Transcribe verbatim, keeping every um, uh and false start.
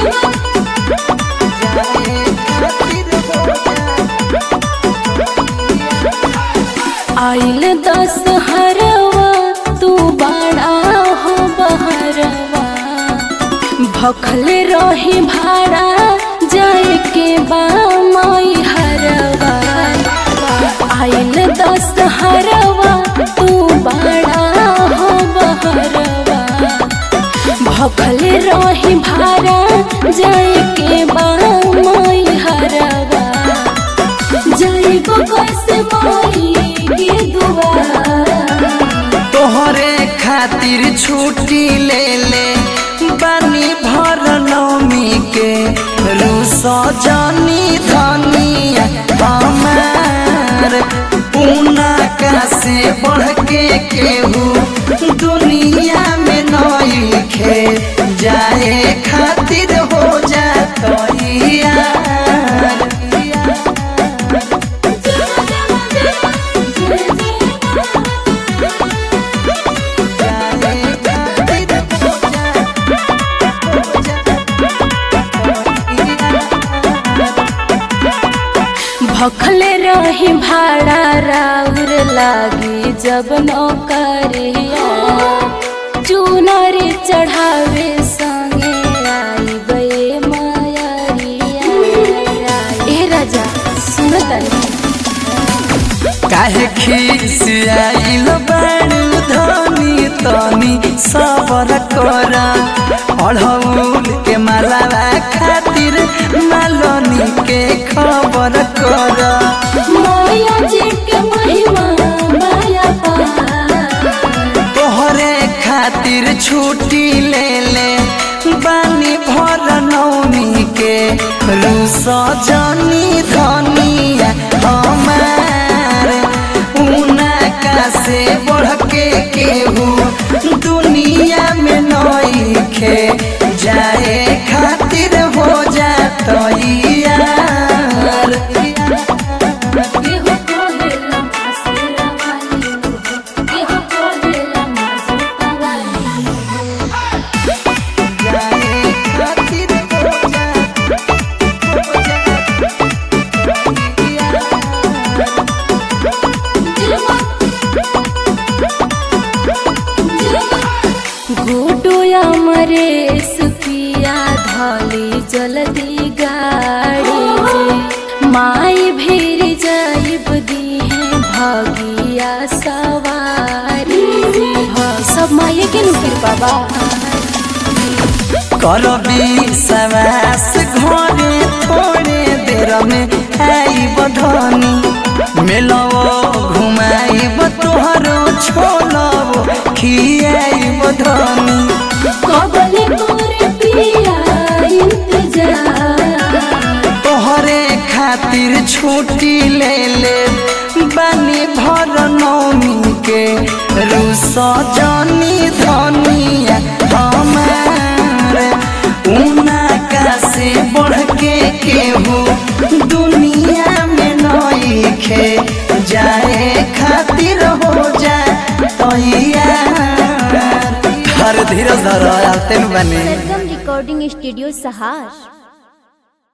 आइल दस हरवा तू बड़ा हो बहरवा भखल रही भाड़ा जाए के बा माई हरवा। आइल दस हरवा तू बड़ा हो बहरवा भखल रही भाड़ा जाए के बा माई हरवा। जाइबो कैसे माई के दुआर तोहरे खातिर छुट्टी ले ले बानी भर नौमी के रूस जानी धनिया हमार पूना का से बढ़ के केहू दुनिया में नई खे जाए खातिर हो जात यार। भखल रही भाड़ा राउर लागी जब नौकरिया चुनर चढ़ावे संगे आई बे मायरिया। ए राजा सुन तनी काहे खिसियाइल बाड़ू धनी तनी सबर कर अढ़ौल के मालावा खातिर मालनी के खबर कर। माया जी के महिमा माया तोहरे खातिर छुट्टी ले ले बानी भर नौमी के रूस जानी धनिया हमार ऊना का से बढ़ के केहू दुनिया में नई खे जाए खातिर हो जात यार। गुडुया मरेश पिया धली जल्दी गाड़ी माई भीर जाइब दी है भगिया सवारी। सब माये के नुकिर बाबा करबी सवास घरे थोड़े देर में आई बधनी मेलवो घुमाइब तोहरो छोलवो खियाई बधनी। कबले करे पिया इंतजार तोहरे खातिर छुट्टी ले ले बानी भर नौमी के रूस जानी धनिया हमार ऊना का से बढ़ के केहू दुनिया में नई खे जाए खातिर हो जा यार। हर धीरज धर आते बने सरगम रिकॉर्डिंग स्टूडियो सहार।